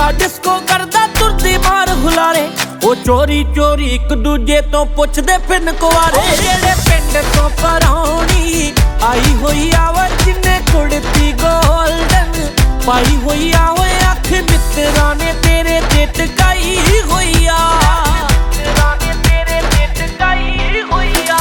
ਮੁੰਡਾ ਡਿਸਕੋ ਕਰਦਾ ਤੁਰਦੀ ਮਾਰ ਹੁਲਾਰੇ ਉਹ ਚੋਰੀ ਚੋਰੀ ਇੱਕ ਦੂਜੇ ਤੋਂ ਪੁੱਛਦੇ ਫਿਰਨ ਕੁਆਰੇ ਜਿਹੜੇ ਪਿੰਡ ਤੋਂ ਪਰਾਉਣੀ ਆਈ ਹੋਈ ਆ ਵਾ ਜਿੰਨੇ ਕੁੜਤੀ ਗੋਲਡਨ ਪਾਈ ਹੋਈ ਆ ਓਏ ਅੱਖ ਮਿੱਤਰਾਂ ਨੇ ਤੇਰੇ ਤੇ ਟਕਾਈ ਹੋਈ ਆ ਮਿੱਤਰਾਂ ਨੇ ਤੇਰੇ ਤੇ ਟਕਾਈ ਹੋਈ ਆ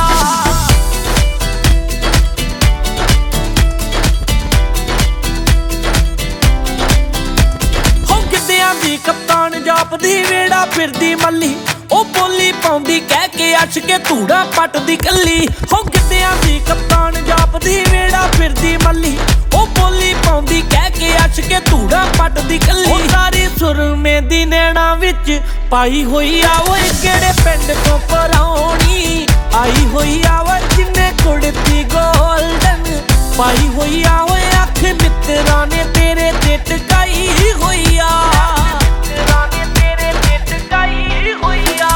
ਹੋ ਗਿੱਧਿਆਂ ਦੀ ਕਪਤਾਨ ਜਾਪਦੀ ਵੇੜਾ ਫਿਰਦੀ ਮੱਲੀ ਉਹ ਬੋਲੀ ਪਾਉਂਦੀ ਕਹਿ ਕੇ ਅੱਛ ਕੇ ਧੂੜਾ ਪੱਟਦੀ ਕੱਲੀ ਹੋ ਗਿੱਧਿਆਂ ਦੀ ਕਪਤਾਨ ਜਾਪਦੀ ਵੇੜਾ ਫਿਰਦੀ ਮੱਲੀ ਉਹ ਬੋਲੀ ਪਾਉਂਦੀ ਕਹਿ ਕੇ ਅੱਛ ਕੇ ਧੂੜਾ ਪੱਟਦੀ ਕੱਲੀ ਉਹ ਸਾਰੀ ਸੁਰਮੇ ਦੀ ਨੈਣਾ ਵਿੱਚ ਪਾਈ ਹੋਈ ਆ ਓਏ ਕਿਹੜੇ ਪਿੰਡ ਤੋਂ ਪਰਾਉਣੀ ਆਈ ਹੋਈ ਆ ਵਾ ਜਿੰਨੇ ਕੁੜਤੀ ਗੋਲਡਨ ਪਾਈ ਹੋਈ ਆ ਓਏ ਅੱਖ ਮਿੱਤਰਾਂ ਨੇ ਤੇਰੇ ਤੇ ਟਕਾਈ ਹੋਈ ਆ ਮਿੱਤਰਾਂ ਨੇ ਤੇਰੇ ਤੇ ਟਕਾਈ ਹੋਈ ਆ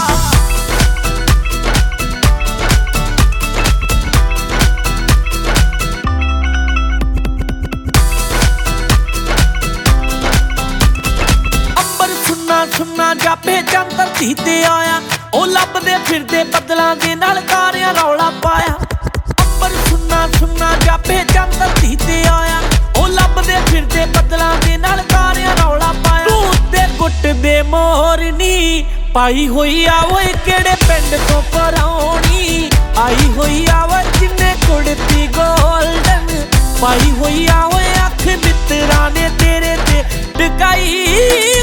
ਸੁਣਨਾ ਜਾਪੇ ਚੰਦ ਧਰਤੀ ਤੇ ਆਇਆ ਉਹ ਲੱਭਦੇ ਫਿਰਦੇ ਬੱਦਲਾਂ ਦੇ ਨਾਲ ਤਾਰਿਆਂ ਰੌਲਾ ਪਾਇਆ ਅੰਬਰ ਸੁਣਨਾ ਜਾਪੇ ਚੰਦ ਧਰਤੀ ਤੇ ਆਇਆ ਉਹ ਲੱਭਦੇ ਫਿਰਦੇ ਬੱਦਲਾਂ ਦੇ ਨਾਲ ਤਾਰਿਆਂ ਰੌਲਾ ਪਾਇਆ ਤੂੰ ਉੱਤੇ ਗੁੱਟ ਦੇ ਮੋਰਨੀ ਪਾਈ ਹੋਈ ਆ ਓਏ ਕਿਹੜੇ ਪਿੰਡ ਤੋਂ ਪਰਾਉਣੀ ਆਈ ਹੋਈ ਆ ਵਾ ਜਿੰਨੇ ਕੁੜਤੀ ਗੋਲਡਨ ਪਾਈ ਹੋਈ ਆ ਓਏ ਅੱਖ ਮਿੱਤਰਾਂ ਨੇ ਤੇਰੇ ਤੇ ਟਕਾਈ